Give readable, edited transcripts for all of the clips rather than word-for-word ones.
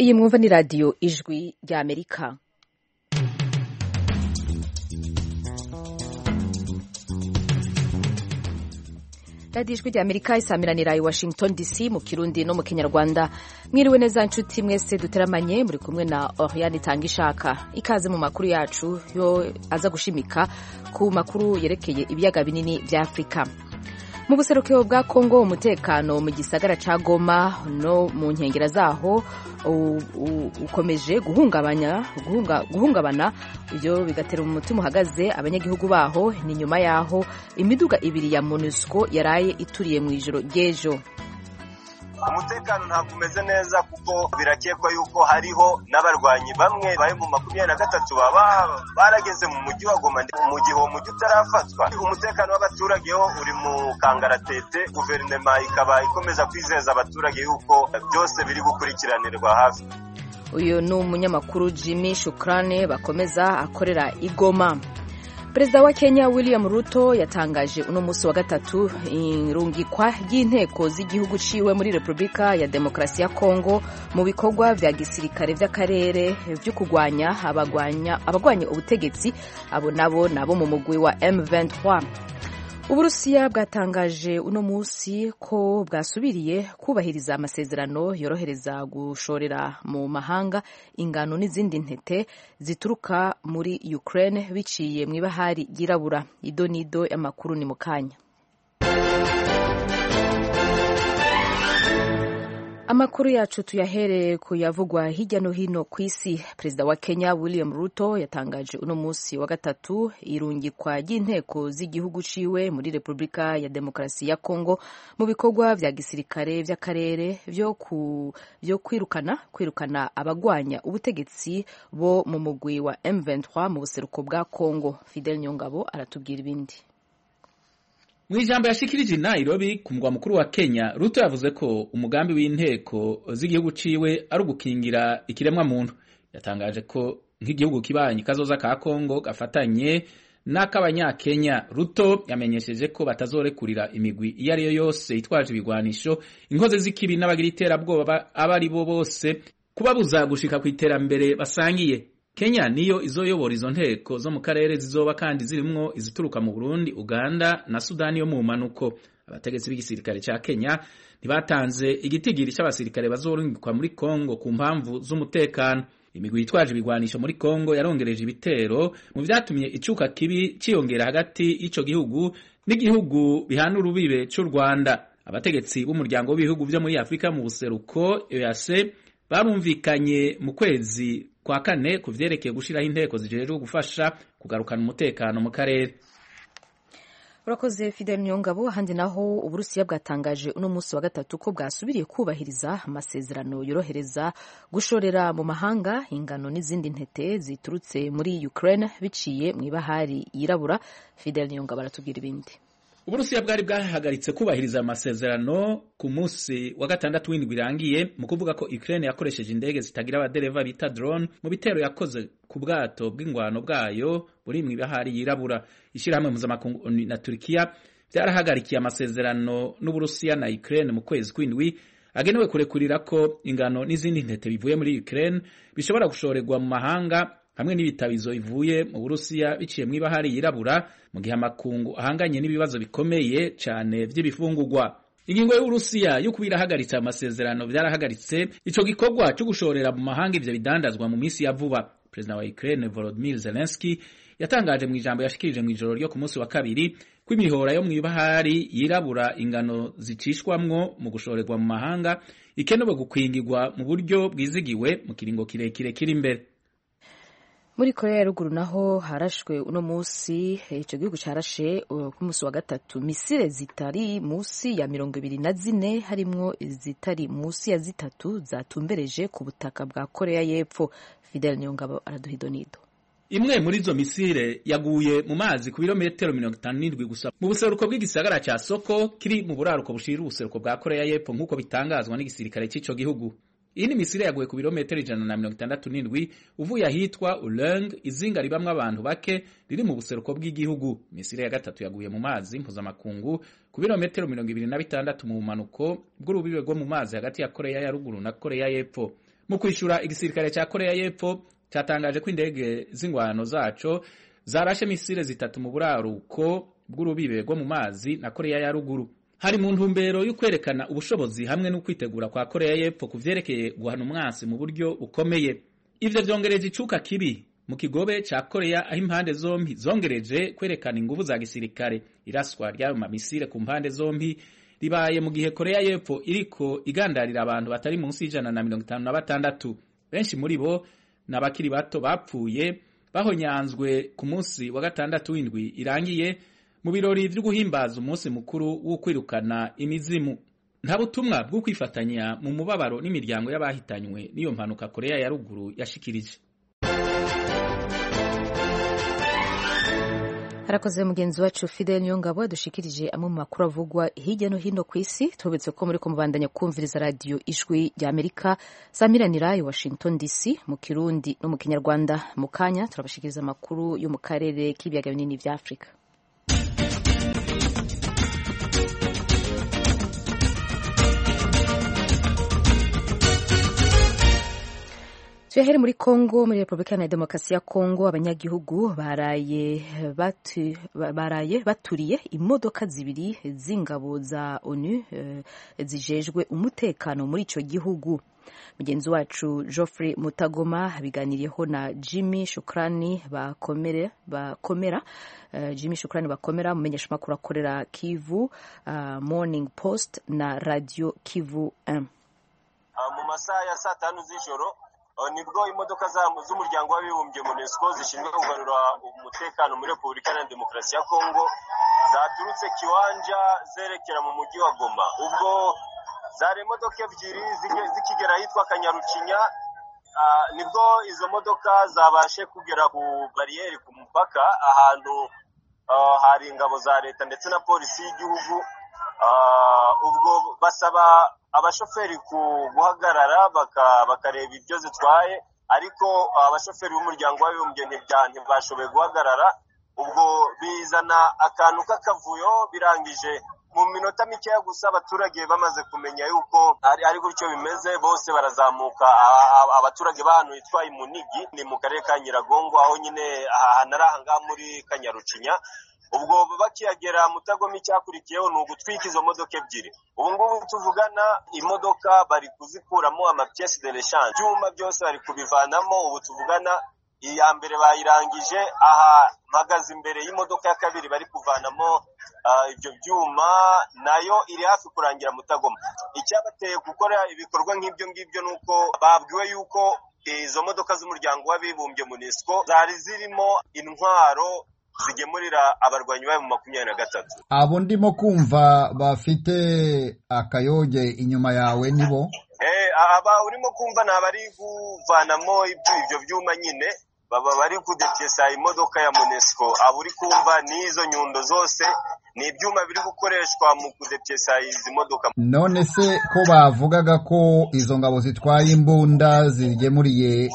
Iyi mwumva ni radiyo ijwi rya Amerika. radiyo ijwi rya Amerika isamiranira i Washington DC mu Kirundi no mu Kinyarwanda. Mwiriwe neza nshuti mwese duteramanye, muri kumwe na Oriane Tangishaka. Ikaze mu makuru yacu yo aza gushimika ku makuru yerekeye ibiyaga binini vya Afrika. Mu buserukiro bwa Kongo, umutekano mu gisagara ca Goma no mu nkengera zaho ukomeje guhungabana, ibyo bigatera umutima uhagaze abanyagihugu baho. Ni nyuma yaho imiduga ibiri ya MONUSCO yaraye ituriye mu ijoro ry'ejo. Umutekano ntabwo umeze neza kuko birakekwa yuko hariho n'abarwanyi bamwe bari mu 23 baba barageze mu mujyi wa Goma mu gihe uwo mujyi utarafatwa. Umutekano w'abaturage ho uri mu kangaratete, guverinoma ikaba ikomeza kwizeza abaturage yuko byose biri gukurikiranirwa hafi. Uyu ni umunyamakuru Jimmy Shukrane bakomeza akorera i Goma. Perezida wa Kenya William Ruto yatangaje uno musi wa gatatu irungikwa ry'inteko z'igihugu ciwe muri Republika ya Demokarasi ya Kongo mu bikorwa vya gisirikare vy'akarere vyo kugwanya abagwanya ubutegetsi, abo nabo mu mugwi wa M23. Uburusiya bwatangaje uno musi ko bwasubiriye kubahiriza amasezerano yorohereza gushorera mu mahanga ingano n'izindi ntete zituruka muri Ukraine biciye mu ibahari ryirabura. Idonido y'amakuru ni mukanya. Amakuru yacu tuyahereye kuyavugwa hirya no hino ku isi. Perezida wa Kenya William Ruto yatangaje uno musi wa gatatu irungikwa ry'inteko z'igihugu ciwe muri Republika ya Demokarasi ya Kongo mu bikorwa vya gisirikare vy'akarere vyo kwirukana abagwanya ubutegetsi bo mu mugwi wa M23 mu buseruko bwa Kongo. Fidel Nyongabo aratubwira ibindi. Mwijambo yashikirije Nairobi ku mugwa mukuru wa Kenya, Ruto yavuze ko umugambi w'inteko z'igihugu ciwe ari ugukingira ikiremwa muntu. Yatangaje ko nk'igihugu kibanyi kazoza ka Kongo gafatanye n'akabanyakenya. Ruto yamenyesheje ko batazorekurira imigwi iyo ari yo yose itwaje ibigwanisho, inkozi z'ikibi n'abagira iterabwoba abari bo bose, kubabuza gushika ku iterambere basangiye. Kenya niyo izoyobora izo nteko zo mu karere, zizoba kandi zirimwo izituruka mu Burundi, Uganda na Sudani yo mu manuko. Abategetsi b'igisirikare ca Kenya ntibatanze igitigiri c'abasirikare bazorungikwa muri Kongo ku mpamvu z'umutekano. Imigwi yitwaje ibigwanisho muri Kongo yarongereje ibitero, mu vyatumye icuka kibi ciyongera hagati y'ico gihugu n'igihugu bihana urubibe c'u Rwanda. Abategetsi b'umuryango w'ibihugu vyo muri Afrika mu buseruko EAC barumvikanye mu kwezi kwa kane ku vyerekeye gushiraho inteko zijejwe gufasha kugarukana umutekano mu karere. Urakoze Fidel Nyongabo. Handi naho Uburusiya bwatangaje uno musi wa gatatu ko bwasubiriye kubahiriza amasezerano yorohereza gushorera mu mahanga ingano n'izindi ntete ziturutse muri Ukraine biciye mu ibahari yirabura. Fidel Nyongabo aratubwira ibindi. Uburusiya bwari bwahagaritse kubahiriza amasezerano ku musi wa gatandatu w'indwi irangiye mu kuvuga ko Ukraine yakoresheje indege zitagira abadereva bita drone mu bitero yakoze ku bwato bw'ingwano bwayo buri mu ibahari yirabura. Ishirahamwe mpuzamakungu na Turkiya byarahagarikiye amasezerano n'Uburusiya na Ukraine mu kwezi kw'indwi agenewe kurekurira ko ingano n'izindi ntete bivuye muri Ukraine bishobora gushorerwa mu mahanga hamwe n'ibitabizo ivuye mu Burusiya biciye mu ibahari yirabura, mu gihe amakungu ahanganye n'ibibazo bikomeye cyane vy'ibifungurwa. Ingingo y'Uburusiya yo kubirahagaritsa amasezerano byarahagaritse ico gikorwa cyo gushorera mu mahanga ivyo bidandazwa mu misi ya vuba. President wa Ukraine Volodymyr Zelensky yatangaje mu ijambo yashikirije mu ijoro ryo ku munsi wa kabiri ko imihora yo mu ibahari yirabura ingano zicishwamwo mu gushorerwa mu mahanga ikenewe gukwingirwa mu buryo bwizigiwe mu kiringo kirekire kiri imbere. Muri Korea ya Ruguru naho harashwe uno musi, ico gihugu carashe ku musi wa gatatu misile zitari musi ya 24 harimwo zitari musi ya zitatu zatumbereje ku butaka bwa Korea y'Epfo. Fidel Nyongabo araduhidonido. Imwe muri izo misile yaguye mu mazi ku birometero 57 gusa mu buseruko bw'igisagara ca Soko kiri mu buraruko bushira ubuseruko bwa Korea y'Epfo nk'uko bitangazwa n'igisirikare c'ico gihugu. Iyi ni misile yaguye ku birometero 167 uvuye ahitwa Uleng, izinga ribamwe abantu bake riri mu buseruko bw'igihugu. Misile ya gatatu yaguye mu mazi mpuzamakungu ku birometero 26 mu manuko bw'urubibe rwo mu mazi hagati ya Korea ya Ruguru na Korea y'Epfo. mu kwishura igisirikare cya Korea y'Epfo cyatangaje ko indege z'ingwano zaco zarashe misile zitatu mu buraruko bw'urubibe rwo mu mazi na Korea ya ruguru. Hari mu ntumbero yo kwerekana ubushobozi hamwe no kwitegura kwa Korea y'Epfo kuvyerekeye guhana umwansi mu buryo bukomeye. Ivyo vyongereje icuka kibi mu kigobe ca Korea aho impande zombi zongereje kwerekana inguvu za gisirikare. Iraswa ry'ayo mamisile ku mpande zombi ribaye mu gihe Korea y'Epfo iriko igandarira abantu batari munsi y'156. Benshi muri bo n'abakiri bato bapfuye bahonyanzwe ku munsi wa gatandatu w'indwi irangiye mu birori vyo guhimbaza umunsi mukuru wo kwirukana imizimu. Nta butumwa bwo kwifatanya mu mubabaro n'imiryango y'abahitanywe n'iyo mpanuka Korea ya ruguru yashikirije. Harakoze mugenzi wacu Fidel Nyongabo dushikirije amwe mu makuru avugwa hirya no hino ku isi. Tubetse ko muri ko mubandanya kumviriza radio Ijwi rya Amerika samiranira i Washington DC mu Kirundi no mu Kinyarwanda. Mu kanya turabashikiriza amakuru yo mu karere k'ibiyaga binini vya Afrika. Tuyahere muri Kongo, muri Republika ya Demokarasi ya Kongo, abanyagihugu baraye baturiye imodoka zibiri z'ingabo za ONU zijejwe umutekano muri ico gihugu. Mugenzi wacu Geoffrey Mutagoma biganiriyeho na Jimmy Shukrani bakomera mumenyesha makuru akorera Kivu Morning Post na Radio Kivu 1. Mu masaha ya saa 5 z'ijoro nibwo imodoka z'umuryango w'abibumbye MONUSCO zishinzwe kugarura umutekano muri Republika ya Demokarasi ya Kongo zaturutse Kiwanja zerekera mu mujyi wa Goma. Ubwo zari imodoka ebyiri zikigera hitwa Kanyarucinya, nibwo izo modoka zabashe kugera ku bariyeri ku mupaka ahantu hari ingabo za leta ndetse na polisi y'igihugu. Ubwo basaba abashoferi guhagarara bakareba ibyo zitwaye, ariko abashoferi b'umuryango w'abibumbye ntibashoboye guhagarara. Ubwo bizana akantu k'akavuyo, birangije mu minota mikeya gusa abaturage bamaze kumenya yuko ari gutyo bimeze, bose barazamuka. Abaturage b'ahantu hitwa Imunigi ni mu karere ka Nyiragongo, aho nyine hanaraha muri Kanyarucinya. Ubwo bakiyagera Mutagoma icyakurikiyeho ni ugutwika izo modoka ebyiri. Ubu ngubu tuvugana imodoka bari kuzikuramo amapièces de rechange, byuma byose bari kubivanamo. Ubu tuvugana iya mbere bayirangije, aha mpagaze imbere y'imodoka ya kabiri bari kuvanamo ibyo byuma, nayo iri hafi kurangira Mutagoma. Icyabateye gukora ibikorwa nk'ibyo ngibyo nuko babwiwe yuko izo modoka z'umuryango w'abibumbye MONUSCO zari zirimo intwaro zigemurira abarwanyi ba mu 23. Abo ndimo kumva bafite akayoge inyuma yawe nibo? Aba urimo kumva nabari kuvanamo ibyo byuma nyine, baba bari kudepyesa imodoka ya MONUSCO. Abo uri kumva n'izo nyundo zose ni ibyuma biri gukoreshwa mu kudepyesa izi modoka. None se ko bavugaga ko izo ngabo zitwaye imbunda zigemuriye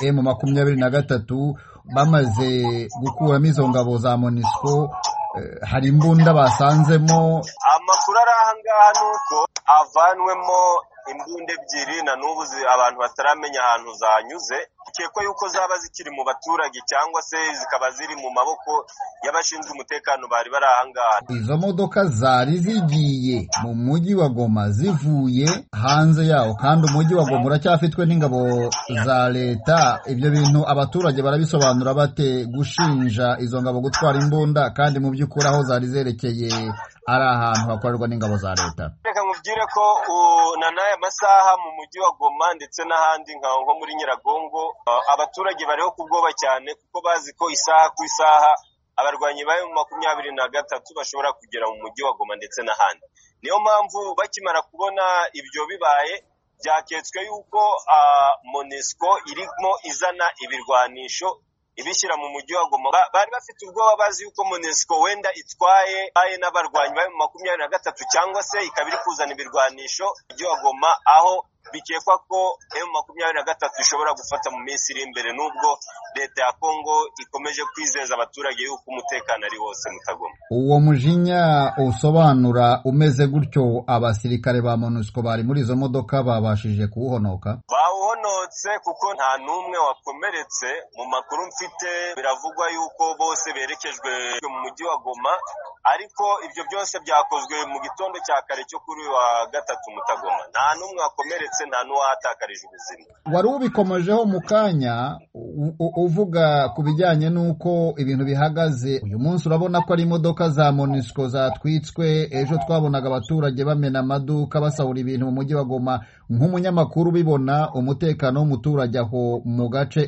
M23 bamaze gukuramo izo ngabo za MONUSCO, hari imbunda basanzemo? Amakuru ari ahangaha nuko avanwemo imbunda ebyiri na n'ubu abantu bataramenya ahantu zanyuze. Ikekwa yuko zaba zikiri mu baturage cyangwa se zikaba ziri mu maboko y'abashinzwe umutekano bari bari ahangaha. Izo modoka zari zigiye mu mujyi wa Goma zivuye hanze yawo, kandi umujyi wa Goma uracyafitwe n'ingabo za leta. Ibyo bintu abaturage barabisobanura bate, gushinja izo ngabo gutwara imbunda kandi mu by'ukuri aho zari zerekeye ari ahantu hakorerwa n'ingabo za leta? Reka nkubwire ko n'aya masaha mu mujyi wa Goma ndetse n'ahandi nko muri Nyiragongo, abaturage bariho kubwoba cyane kuko bazi ko isaha ku isaha abarwanyi ba M23 bashobora kugera mu mujyi wa Goma ndetse n'ahandi. Niyo mpamvu bakimara kubona ibyo bibaye, byaketswe yuko MONUSCO irimo izana ibirwanisho ibishyira mu mujyi wa Goma. Bari bafite ubwoba, bazi yuko MONUSCO wenda itwaye n'abarwanyi ba M23 cyangwa se ikaba iri kuzana ibirwanisho mu mujyi wa Goma, aho bikekwa ko M23 ishobora gufata mu minsi iri imbere, nubwo leta ya Kongo ikomeje kwizeza abaturage yuko umutekano ari wose Mutagoma. Uwo mujinya usobanura umeze gutyo, abasirikare ba MONUSCO bari muri izo modoka babashije kuwuhonoka? Bawuhonotse kuko nta numwe wakomeretse. Mu makuru mfite biravugwa yuko bose berekejwe mu mujyi wa Goma, ariko ibyo byose byakozwe mu gitondo cya kare cyo kuri wa gatatu Mutagoma. Nta numwe wakomeretse, nta n'uwahatakarije ubuzima. Wari ubikomejeho mu kanya uvuga ku bijyanye n'uko ibintu bihagaze uyu munsi. Urabona ko ari imodoka za MONUSCO zatwitswe, ejo twabonaga abaturage bamena amaduka basahura ibintu mu mujyi wa Goma. Nk'umunyamakuru bibona umutekano w'umuturage aho mu gace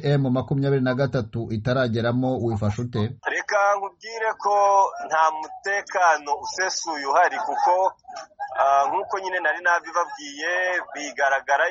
M23 itarageramo wifashe ute? Reka nkubwire ko nta mutekano usesuye uhari, kuko nk'uko nyine nari nabibabwiye, bigaragara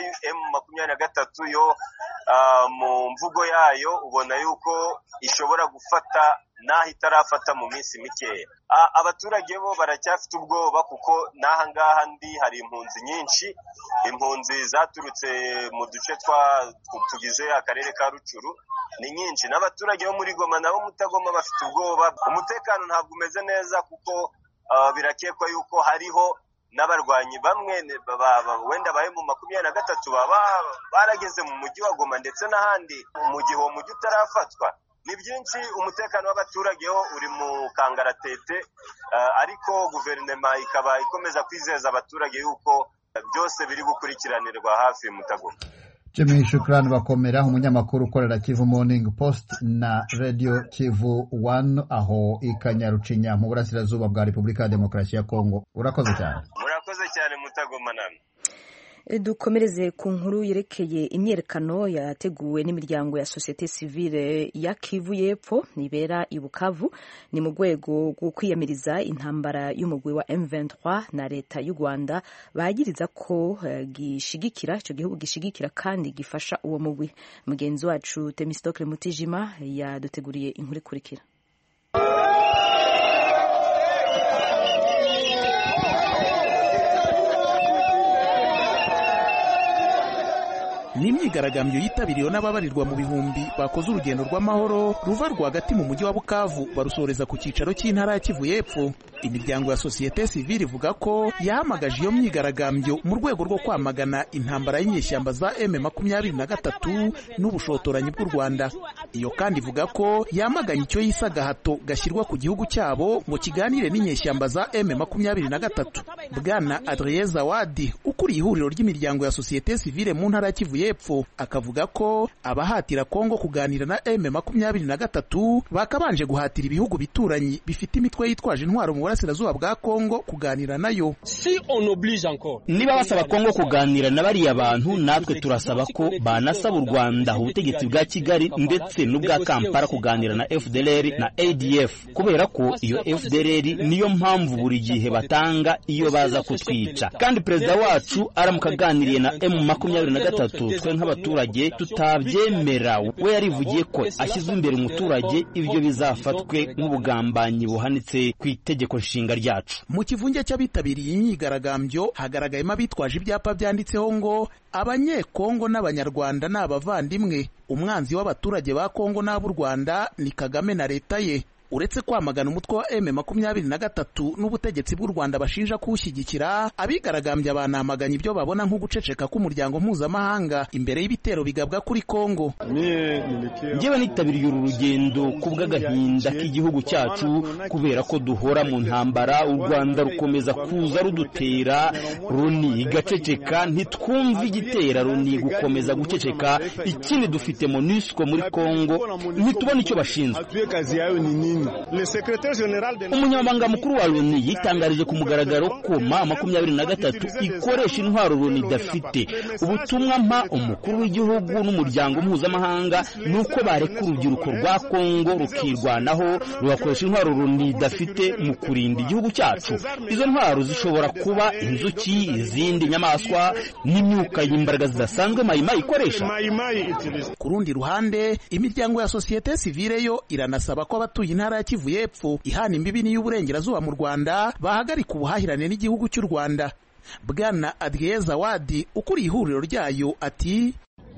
M23 yo mu mvugo yayo ubona yuko ishobora gufata naho itarafata mu minsi mikeya. Abaturage bo baracyafite ubwoba, kuko n'aha ngaha ndi hari impunzi nyinshi, impunzi zaturutse mu duce tugize akarere ka Rucuru ni nyinshi, n'abaturage bo muri Goma nabo Mutagoma bafite ubwoba. Umutekano ntabwo umeze neza, kuko birakekwa yuko hariho n'abarwanyi bamwe wenda baye mu 23 baba barageze mu mujyi wa Goma ndetse n'ahandi mu gihe uwo mujyi utarafatwa. Ni byinshi, umutekano w'abaturage ho uri mu kangaratete, ariko guverinoma ikaba ikomeza kwizeza abaturage yuko byose biri gukurikiranirwa hafi Mutagoma. Jimmy Shukrani Bakomera, umunyamakuru ukorera Kivu Morning Post na Radio Kivu 1 aho ikanyarucinya mu burasirazuba bwa Repubulika ya Demokarasi ya Kongo. Urakoze cyane. Murakoze cyane Mutagoma namwe. Dukomereze ku nkuru yerekeye imyerekano yateguwe n'imiryango ya societe civile ya Kivu y'Epfo nibera i Bukavu. Ni mu rwego rwo kwiyamiriza intambara y'umugwi wa M23 na leta y'u Rwanda bagiriza ko gishigikira icyo gihugu gishigikira kandi gifasha uwo mugwi. Mugenzi wacu Temistokle Mutijima yaduteguriye inkuru ikurikira. Ni imyigaragambyo yitabiriwe n'ababarirwa mu bihumbi bakoze urugendo rw'amahoro ruva rwagati mu mujyi wa Bukavu barusoreza ku cyicaro cy'intara ya Kivu y'Epfo. Imiryango ya societe civile ivuga ko yahamagaje iyo myigaragambyo mu rwego rwo kwamagana intambara y'inyeshyamba za M23 n'ubushotoranyi bw'u Rwanda. Iyo kandi ivuga ko yamaganye icyo yisa gahato gashyirwa ku gihugu cyabo ngo kiganire n'inyeshyamba za M23. Bwana Adrien Zawadi ukuriye ihuriro ry'imiryango ya societe civile mu ntara ya Kivu y'Epfo akavuga ko abahatira Kongo kuganira na M23 bakabanje guhatira ibihugu bituranyi bifite imitwe yitwaje intwaro mu burasirazuba bwa Kongo kuganira nayo. Niba basaba Kongo kuganira na bariya bantu, natwe turasaba ko banasaba u Rwanda ubutegetsi bwa Kigali ndetse n'ubwa Kampala kuganira na FDLR na ADF, kubera ko iyo FDLR niyo mpamvu buri gihe batanga iyo baza kutwica. Kandi perezida wacu aramukaganiriye na M23, twe nk'abaturage tutabyemera. We yarivugiye ko ashyize imbere umuturage, ibyo bizafatwe nk'ubugambanyi buhanitse ku itegeko nshinga ryacu. Mu kivunge cy'abitabiriye imyigaragambyo hagaragayemo abitwaje ibyapa byanditseho ngo Abanyekongo n'Abanyarwanda ni abavandimwe, umwanzi w'abaturage ba Kongo n'ab'u Rwanda ni Kagame na leta ye. Uretse kwamagana umutwe wa M23 n'ubutegetsi bw'u Rwanda bashinja kuwushyigikira, abigaragambya banamaganye ibyo babona nko guceceka k'umuryango mpuzamahanga imbere y'ibitero bigabwa kuri Kongo. Njyewe nitabiriye uru rugendo kubw'agahinda k'igihugu cyacu, kubera ko duhora mu ntambara. U Rwanda rukomeza kuza rudutera, Loni igaceceka, ntitwumva igitera Loni gukomeza guceceka. Ikindi dufite MONUSCO muri Kongo, ntitubona icyo bashinzwe. Umunyamabanga mukuru wa Loni yitangarije ku mugaragaro ko M23 ikoresha intwaro Loni idafite. Ubutumwa mpa umukuru w'igihugu n'umuryango mpuzamahanga nuko bareka urubyiruko rwa Kongo rukirwanaho, rugakoresha intwaro Loni idafite mu kurinda igihugu cyacu. Izo ntwaro zishobora kuba inzuki, izindi nyamaswa n'imyuka y'imbaraga zidasanzwe Mayimayi ikoresha. Ku rundi ruhande, imiryango ya societe civile yo iranasaba ko abatuye intara ya Kivu y'Epfo ihana imbibi y'uburengerazuba mu Rwanda bahagarika ubuhahirane n'igihugu cy'u Rwanda. Bwana Adrien Zawadi ukuriye ihuriro ryayo ati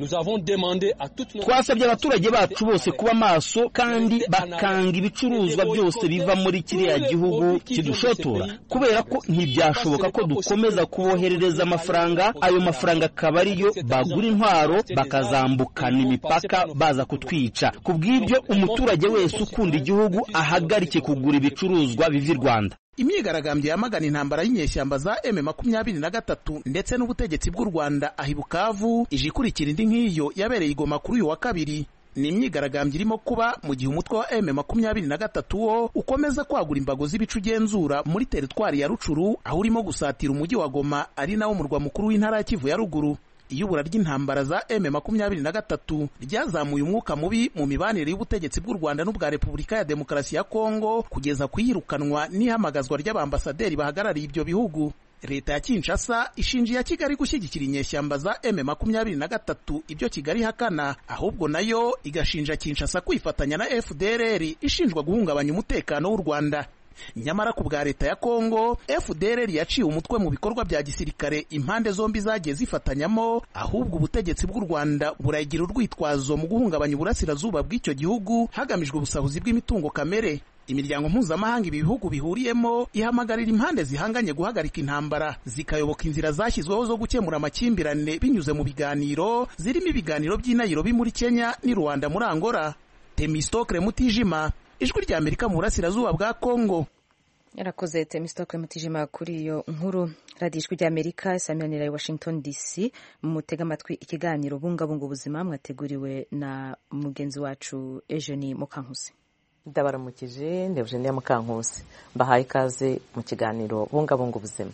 twasabye abaturage bacu bose kuba maso kandi bakanga ibicuruzwa byose biva muri kiriya gihugu kidushotora, kubera ko ntibyashoboka ko dukomeza kuboherereza amafaranga, ayo mafaranga akaba ariyo bagura intwaro bakazambukana imipaka baza kutwica. Ku bw'ibyo umuturage wese ukunda igihugu ahagarike kugura ibicuruzwa biva i Rwanda. Imyigaragambyo yamagana intambara y'inyeshyamba za M23 ndetse n'ubutegetsi bw'u Rwanda ahi Bukavu ije ikurikira indi nk'iyo yabereye i Goma kuri uyu wa kabiri. Ni imyigaragambyo irimo kuba mu gihe umutwe wa M23 wo ukomeza kwagura imbago z'ibicu genzura muri teritwari ya Rucuru, aho urimo gusatira umujyi wa Goma ari nawo murwa mukuru w'intara ya Kivu ya ruguru. Iyubura ry'intambara za M23 ryazamuye umwuka mubi mu mibanire y'ubutegetsi bw'u Rwanda n'ubwa Repubulika ya Demokarasi ya Kongo kugeza kuyirukanwa n'ihamagazwa ry'abambasaderi bahagarariye ibyo bihugu. Leta ya Kinshasa ishinjiye ya Kigali gushyigikira inyeshyamba za M23, ibyo Kigali hakana, ahubwo nayo igashinja Kinshasa kwifatanya na FDLR ishinjwa guhungabanya umutekano w'u Rwanda. Nyamara ku bwa leta ya Kongo, FDLR yaciye umutwe mu bikorwa bya gisirikare impande zombi zagiye zifatanyamo, ahubwo ubutegetsi bw'u Rwanda burayigira urwitwazo mu guhungabanya uburasirazuba bw'icyo gihugu hagamijwe ubusahuzi bw'imitungo kamere. Imiryango mpuzamahanga ibi bihugu bihuriyemo ihamagarira impande zihanganye guhagarika intambara, zikayoboka inzira zashyizweho zo gukemura amakimbirane binyuze mu biganiro, zirimo ibiganiro by'i Nairobi muri Kenya n'i Rwanda muri Angola. Temistokle Mutijima, Ijwi rya Amerika mu burasirazuba bwa Kongo. Yarakoze Temistokle Mutijima kuri iyo nkuru. Radio Ijwi rya Amerika isaminanira i Washington DC, mu mutega amatwi ikiganiro bungabunga ubuzima mwateguriwe na mugenzi wacu Eugenie Mukankusi. Ndabaramukije, ndi Eugenie Mukankusi, mbahaye ikaze mu kiganiro bungabunga ubuzima.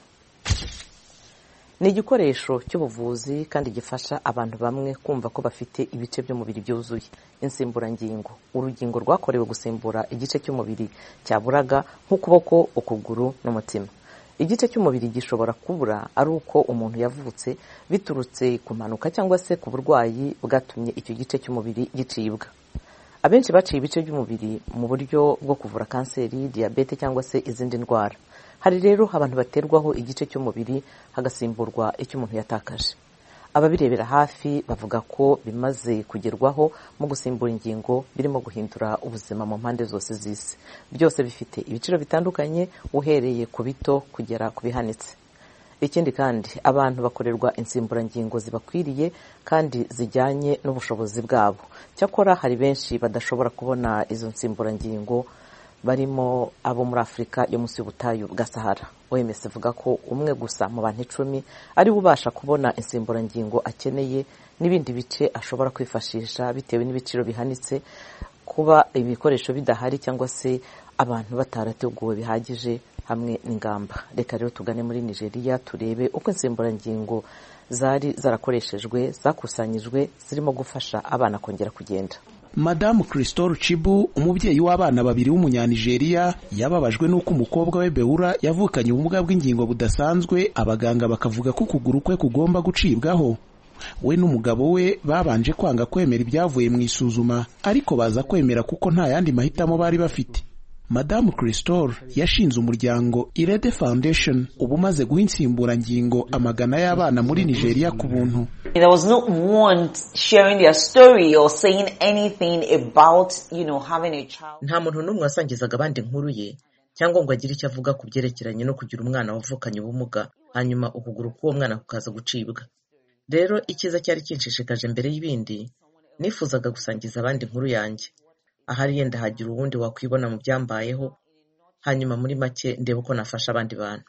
Ni igikoresho cy'ubuvuzi kandi gifasha abantu bamwe kumva ko bafite ibice by'umubiri byuzuye. Insimburangingo, urugingo rwakorewe gusimbura igice cy'umubiri cyaburaga nk'ukuboko, ukuguru n'umutima. Igice cy'umubiri gishobora kubura ari uko umuntu yavutse biturutse ku mpanuka cyangwa se ku burwayi bwatumye icyo gice cy'umubiri gicibwa. Abenshi baciye ibice by'umubiri mu buryo bwo kuvura kanseri, diyabete cyangwa se izindi ndwara. Hari rero abantu baterwaho igice cy'umubiri hagasimburwa icyo umuntu yatakaje. Ababirebera hafi bavuga ko bimaze kugerwaho mu gusimbura ingingo birimo guhindura ubuzima mu mpande zose z'isi. Byose bifite ibiciro bitandukanye uhereye ku bito kugera ku bihanitse. Ikindi kandi abantu bakorerwa insimburangingo zibakwiriye kandi zijyanye n'ubushobozi bwabo. Cyakora hari benshi badashobora kubona izo nsimburangingo, barimo abo muri Afurika yo munsi y'ubutayu bwa Sahara. OMS ivuga ko umwe gusa mu bantu 10 ari ubasha kubona insimburangingo akeneye, n'ibindi bice ashobora kwifashisha bitewe n'ibiciro bihanitse, kuba ibikoresho bidahari cyangwa se abantu batarateguwe bihagije hamwe n'ingamba. Reka rero tugane muri Nigeria turebe uko insimburangingo zari zarakoreshejwe zakusanyijwe zirimo gufasha abana kongera kugenda. Madamu Crystal Chibu, umubyeyi w'abana babiri w'umunyanigeria, yababajwe n'uko umukobwa we Beura yavukanye ubumuga bw'ingingo budasanzwe, abaganga bakavuga ko ukuguru kwe kugomba gucibwaho. We n'umugabo we babanje kwanga kwemera ibyavuye mu isuzuma, ariko baza kwemera kuko nta yandi mahitamo bari bafite. Madamu Crystal yashinze umuryango Irede Foundation ubumaze guha insimburangingo amagana y'abana muri Nigeria ku buntu. There was no one sharing their story or saying anything about, having a child. Nta muntu n'umwe wasangizaga abandi inkuru ye cyangwa ngo agire icyo avuga ku byerekeranye no kugira umwana wavukanye ubumuga hanyuma ukuguru k'uwo mwana kukaza gucibwa. Rero ikiza cyari kinshishikaje mbere y'ibindi, nifuzaga gusangiza abandi inkuru yanjye. Ahari yenda hagira uwundi wakwibona mu byambayeho, hanyuma muri make ndebe uko nafasha abandi bantu.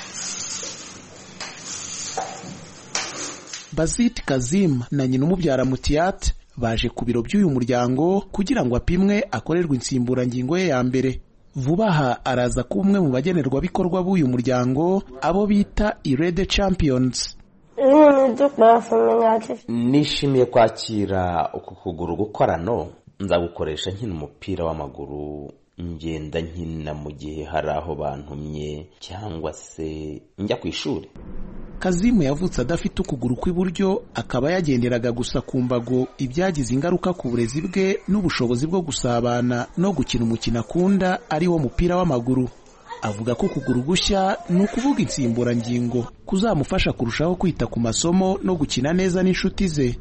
Bazit Kazim na nyina umubyara Mutiat baje ku biro by'uyu muryango kugira ngo apimwe akorerwe insimburangingo ye ya mbere. Vuba aha araza kuba umwe mu bagenerwabikorwa b'uyu muryango, abo bita Irede Champions. Nishimiye kwakira uku kuguru gukorano, nzagukoresha nkina umupira w'amaguru, ngenda nkina mu gihe hari aho bantumye cyangwa se njya ku ishuri. Kazimu yavutse adafite ukuguru kw'iburyo, akaba yagenderaga gusa ku mbago, ibyagize ingaruka ku burezi bwe n'ubushobozi bwo gusabana no gukina umukino akunda ari wo mupira w'amaguru. avuga ko kugura ugushya ni ukuvuga insimburangingo kuzamufasha kurushaho kwita ku masomo no gukina neza n'inshuti ze.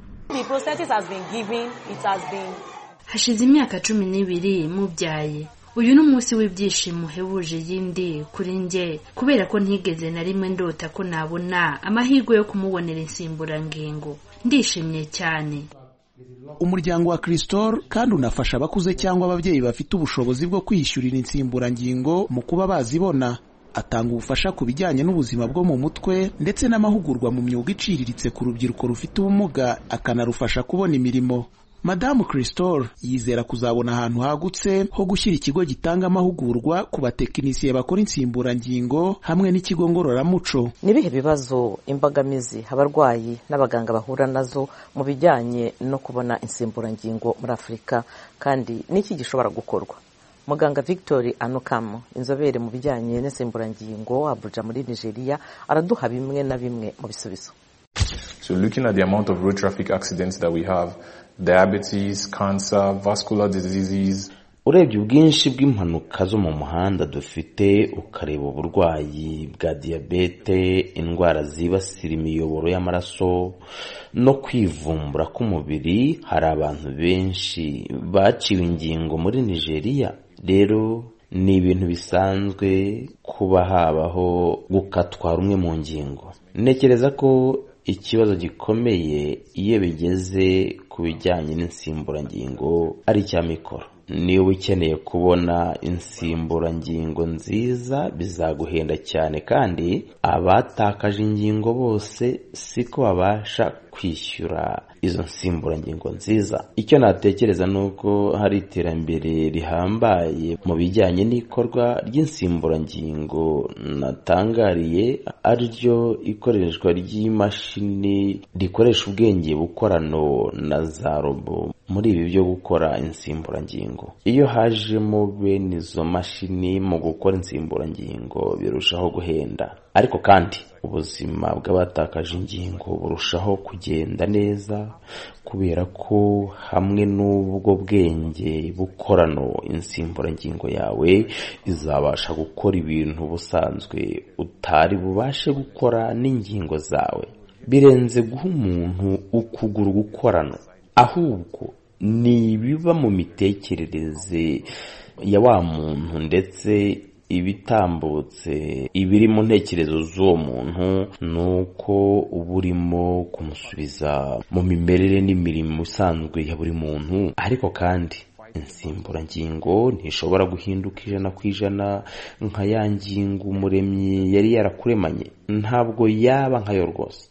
Hashize imyaka 12 mubyaye. Uyu ni umunsi w'ibyishimo uhebuje yindi kuri nge kubera ko ntigeze na rimwe ndota ko nabona amahirwe yo kumubonera insimburangingo. Ndishimye cyane. Umuryango wa Cristol kandi unafasha abakuze cyangwa ababyeyi bafite ubushobozi bwo kwishyurira insimburangingo mu kuba bazibona. Atanga ubufasha ku bijyanye n'ubuzima bwo mu mutwe ndetse n'amahugurwa mu myuga iciriritse ku rubyiruko rufite ubumuga, akanarufasha kubona imirimo. Madamu Cristol yizera kuzabona ahantu hagutse ho gushyira ikigo gitanga amahugurwa ku batekinisiye bakora insimburangingo hamwe n'ikigo ngororamuco. Nibihe bibazo imbogamizi abarwayi n'abaganga bahura nazo mu bijyanye no kubona insimburangingo muri Afurika, kandi n'iki gishobora gukorwa? Muganga Victor Anokam, inzobere mu bijyanye n'insimburangingo Abuja muri Nigeria, araduha bimwe na bimwe mu bisubizo. So looking at the amount of road traffic accidents that we have, diabetes, cancer, vascular diseases. Urebye ubwinshi bw'impanuka zo mu muhanda dufite, ukareba uburwayi bwa diabete, indwara zibasira imiyoboro y'amaraso no kwivumbura k'umubiri, hari abantu benshi baciwe ingingo muri Nigeria. Rero ni ibintu bisanzwe kuba habaho gukatwa rumwe mu ngingo. Ntekereza ko ikibazo gikomeye iyo bigeze ku bijyanye n'insimburangingo ari icya mikoro. Niba ukeneye kubona insimburangingo nziza bizaguhenda cyane, kandi abatakaje ingingo bose siko babasha kwishyura izo nsimburangingo nziza. Icyo natekereza nuko hari iterambere rihambaye mu bijyanye n'ikorwa ry'insimburangingo natangariye, ariryo ikoreshwa ry'imashini rikoresha ubwenge bukorano na za robo muri ibi byo gukora insimburangingo. Iyo hajemo bene izo mashini mu gukora insimburangingo birushaho guhenda, ariko kandi ubuzima bw'abatakaje ingingo burushaho kugenda neza, kubera ko hamwe n'ubwo bwenge bukorano insimburangingo yawe izabasha gukora ibintu busanzwe utari bubashe gukora n'ingingo zawe. Birenze guha umuntu ukuguru gukorano, ahubwo ni ibiba mu mitekerereze ya wa muntu ndetse ibitambutse ibiri mu ntekerezo z'uwo muntu, nuko uba urimo kumusubiza mu mimerere n'imirimo isanzwe ya buri muntu. Ariko kandi insimburangingo ntishobora guhinduka 100% nka ya ngingo umuremyi yari yarakuremanye, ntabwo yaba nkayo rwose.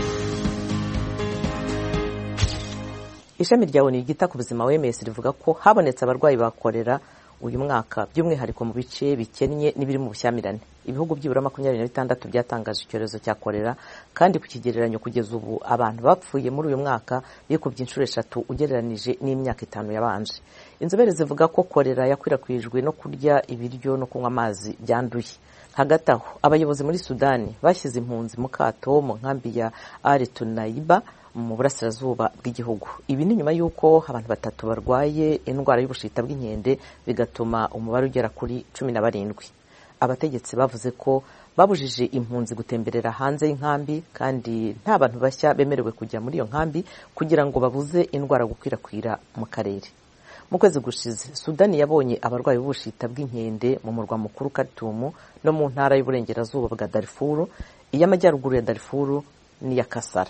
Ishami rya ONU ryita ku buzima WMS rivuga ko habonetse abarwayi bakorera uyu mwaka by'umwihariko mu bice bikennye n'ibiri mu bushyamirane. Ibihugu byibura 26 byatangaje icyorezo cya kolera, kandi ku kigereranyo kugeza ubu abantu bapfuye muri uyu mwaka bikubye inshuro 3 ugereranije n'imyaka 5 yabanje. Inzobere zivuga ko kolera yakwirakwijwe no kurya ibiryo no kunywa amazi byanduye. Hagati aho abayobozi muri Sudani bashyize impunzi mu kato mu nkambi ya Al-Tunaiba mu burasirazuba bw'igihugu. Ibi ni nyuma y'uko abantu 3 barwaye indwara y'ubushita bw'inkende, bigatuma umubare ugera kuri 17. Abategetsi bavuze ko babujije impunzi gutemberera hanze y'inkambi, kandi nta bantu bashya bemerewe kujya muri iyo nkambi kugira ngo babuze indwara gukwirakwira mu karere. Mu kwezi gushize Sudani yabonye abarwayi b'ubushita bw'inkende mu murwa mukuru Khartoum no mu ntara y'uburengerazuba bwa Darfur, iy'amajyaruguru ya Darfur n'iya Kasara.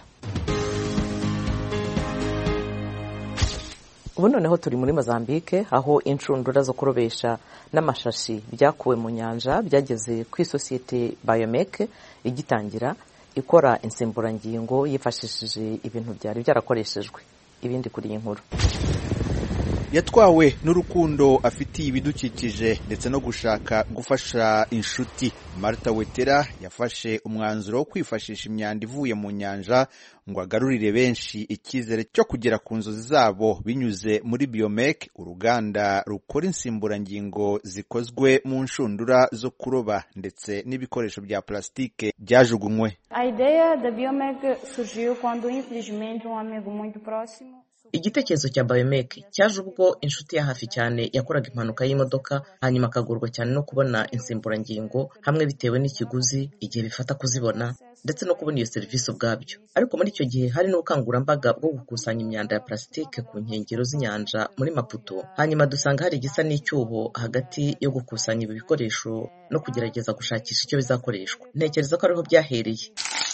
Ubu noneho turi muri Mozambique, aho inshundura zo kurobesha n'amashashi byakuwe mu nyanja byageze ku isosiyete Biomec igitangira ikora insimburangingo yifashishije ibintu byari byarakoreshejwe. Ibindi kuri iyi nkuru. Yatwawe n'urukundo afitiye ibidukikije ndetse no gushaka gufasha inshuti, Martha Wetera yafashe umwanzuro wo kwifashisha imyanda ivuye mu nyanja ngo agarurire benshi icyizere cyo kugera ku nzozi zabo binyuze muri Biomec, uruganda rukora insimburangingo zikozwe mu nshundura zo kuroba ndetse n'ibikoresho bya plastike byajugunywe. A ideia da Biomec surgiu quando infelizmente amigo muito próximo. igitekerezo cya Biomek cyaje ubwo inshuti ya hafi cyane yakoraga impanuka y'imodoka hanyuma akagorwa cyane no kubona insimburangingo hamwe bitewe n'ikiguzi igihe bifata kuzibona ndetse no kubona iyo serivisi ubwabyo. Ariko muri icyo gihe hari n'ubukangurambaga bwo gukusanya imyanda ya plastique ku nkengero z'inyanja muri Maputo, hanyuma dusanga hari igisa n'icyuho hagati yo gukusanya ibi bikoresho no kugerageza gushakisha icyo bizakoreshwa. Ntekereza ko ariho byahereye.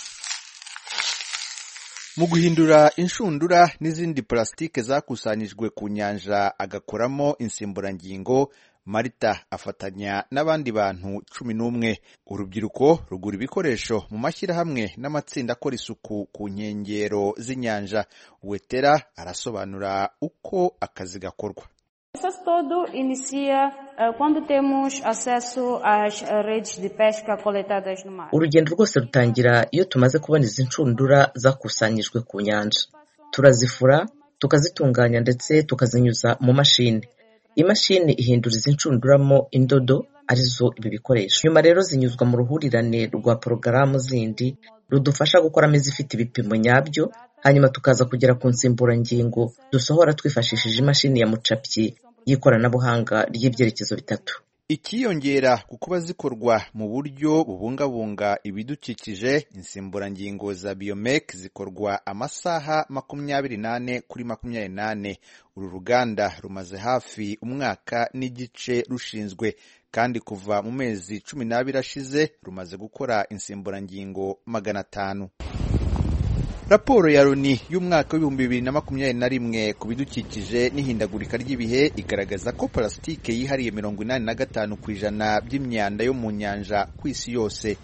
Mu guhindura inshundura n'izindi plastique zakusanyijwe ku nyanja agakoramo insimburangingo, Marita afatanya n'abandi bantu 11. Urubyiruko rugura ibikoresho mu mashyirahamwe n'amatsinda akora isuku ku nkengero z'inyanja. Wetera arasobanura uko akazi gakorwa. Isso todo inicia quando temos acesso às redes de pesca coletadas no mar. Urugendo rwose rutangira iyo tumaze kubona izi nshundura zakusanyijwe ku nyanja. Turazifura, tukazitunganya ndetse tukazinyuza mu mashini. Imashini ihindura izi nshunduramo indodo arizo ibi bikoresho. Nyuma rero zinyuzwa mu ruhurirane rwa porogaramu zindi rudufasha gukoramo izifite ibipimo nyabyo, hanyuma tukaza kugera ku nsimburangingo dusohora twifashishije imashini ya mucapyi y'ikoranabuhanga ry'ibyerekezo bitatu. Ikiyongera ku kuba zikorwa mu buryo bubungabunga ibidukikije, insimburangingo za Biomek zikorwa amasaha 28 kuri 28. Uru ruganda rumaze hafi umwaka n'igice rushinzwe, kandi kuva mu mezi 12 ashize rumaze gukora insimburangingo 500. Raporo ya Loni y'umwaka w'2021 ku bidukikije n'ihindagurika ry'ibihe igaragaza ko plastique yihariye 85% by'imyanda yo mu nyanja ku isi yose.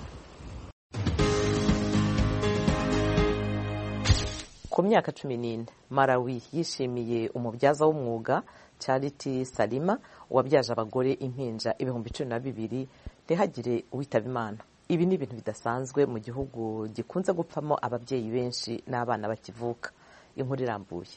Ku myaka 14 Malawi yishimiye umubyaza w'umwuga Charity Salima wabyaje abagore impinja 12,000 ntihagire uwitaba Imana. Ibi ni ibintu bidasanzwe mu gihugu gikunze gupfamo ababyeyi benshi n'abana bakivuka. Inkuru irambuye.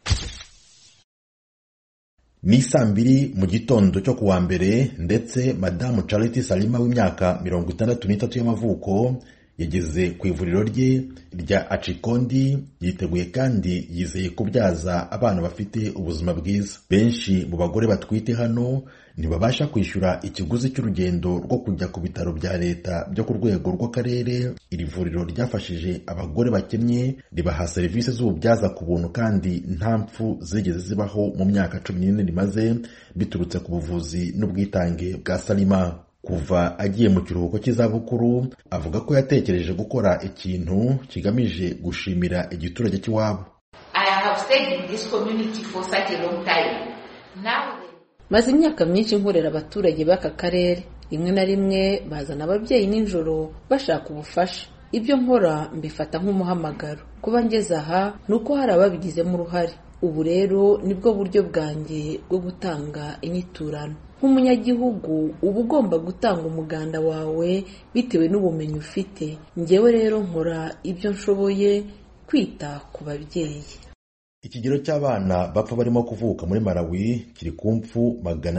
Ni saa 2 mu gitondo cyo kuwa mbere, ndetse Madamu Charity Salima w'imyaka 63 y'amavuko yageze ku ivuriro rye rya Achikondi, yiteguye kandi yizeye kubyaza abana bafite ubuzima bwiza. Benshi mu bagore batwite hano ntibabasha kwishyura ikiguzi cy'urugendo rwo kujya ku bitaro bya leta byo ku rwego rw'akarere. Iri vuriro ryafashije abagore bakennye, ribaha serivisi z'ububyaza ku buntu kandi nta mpfu zigeze zibaho mu myaka 14 rimaze, biturutse ku buvuzi n'ubwitange bwa Salima. Kuva agiye mu kiruhuko cy'izabukuru, avuga ko yatekereje gukora ikintu kigamije gushimira igiturage cy'iwabo. I have stayed in this community for such a long time. Maze imyaka myinshi nkorera abaturage b'aka karere. Rimwe na rimwe bazana ababyeyi nijoro bashaka ubufasha. Ibyo nkora mbifata nk'umuhamagaro. Kuba ngeze aha nuko hari ababigizemo uruhare. Ubu rero nibwo buryo bwanjye bwo gutanga inyiturano. Nk'umunyagihugu uba ugomba gutanga umuganda wawe bitewe n'ubumenyi ufite. Njyewe rero nkora ibyo nshoboye kwita ku babyeyi. Ikigero cy'abana bapfa barimo kuvuka muri Malawi kiri ku mpfu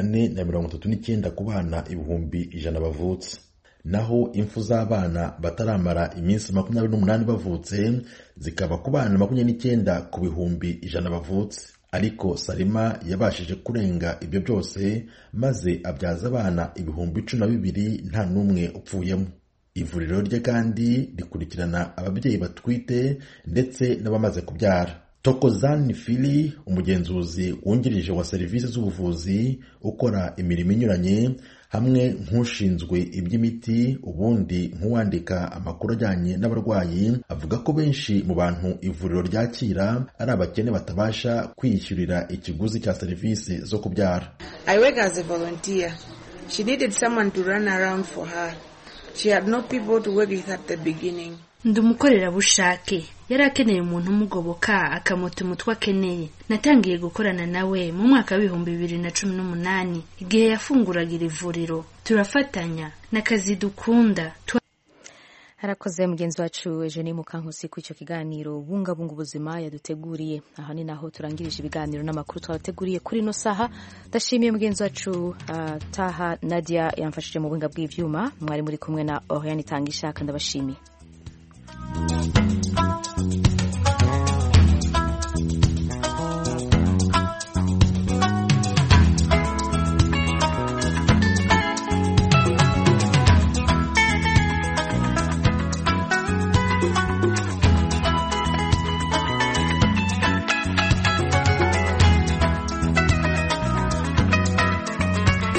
439 ku bana 100,000 bavutse. Naho impfu z'abana bataramara iminsi 28 bavutse zikaba ku bana 29 ku 100,000 bavutse. Ariko Salima yabashije kurenga ibyo byose maze abyaza abana 12,000 nta n'umwe upfuyemo. Ivuriro rye kandi rikurikirana ababyeyi batwite ndetse n'abamaze kubyara. Tokozani Fili, umugenzuzi wungirije wa serivisi z'ubuvuzi ukora imirimo inyuranye, hamwe nk'ushinzwe iby'imiti ubundi nk'uwandika amakuru ajyanye n'abarwayi, avuga ko benshi mu bantu ivuriro ryakira ari abakene batabasha kwiyishyurira ikiguzi cya serivisi zo kubyara. I work as a volunteer. She needed someone to run around for her. She had no people to work with at the beginning. Ndi umukorerabushake. Yari akeneye umuntu umugoboka akamuta umutwe akeneye. Natangiye gukorana nawe mu mwaka wa 2018 igihe yafunguraga iri vuriro. Turafatanya n'akazi dukunda. Harakoze mugenzi wacu Eugenie Mukankusi ku icyo kiganiro bungabunga ubuzima yaduteguriye. Aha ni naho turangirije ibiganiro n'amakuru twabateguriye kuri no saha. Ndashimiye mugenzi wacu Taha Nadia yamfashije mu buhinga bw'ivyuma. Mwari muri kumwe na Oriane Tangishaka, ndabashimiye.